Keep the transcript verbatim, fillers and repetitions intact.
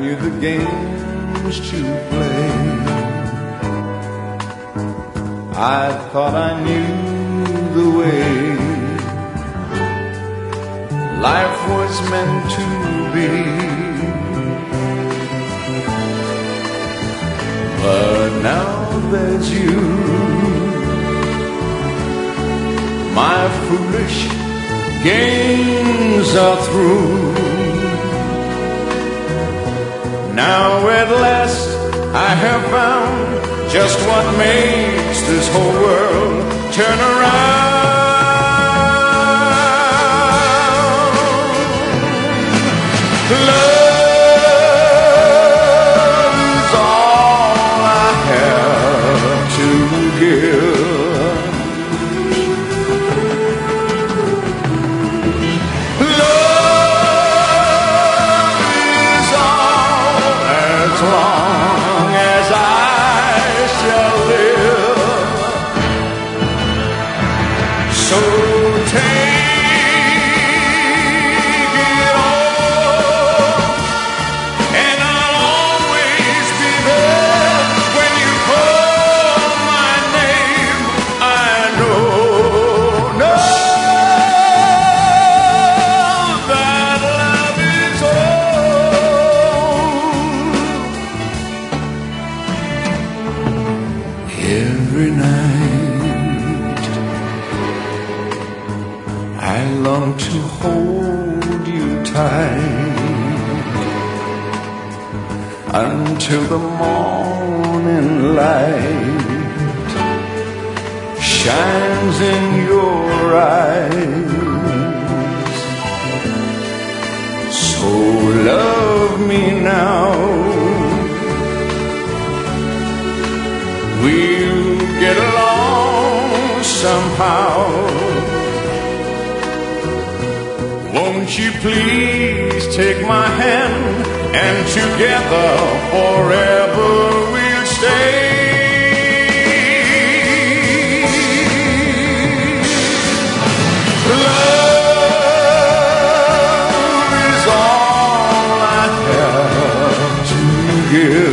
knew the games to play. I thought I knew the way life was meant to be. But now there's you. My foolish games are through. Now at last I have found just what makes this whole world turn around. Love is all I have to give. As long as I shall live, so take it all, and I'll always be there when you call my name. I know, know that love is all. Every night I long to hold you tight until the morning light shines in your eyes. So love me now. We'll get along somehow. Won't you please take my hand, and together forever we'll stay. Love is all I have to give.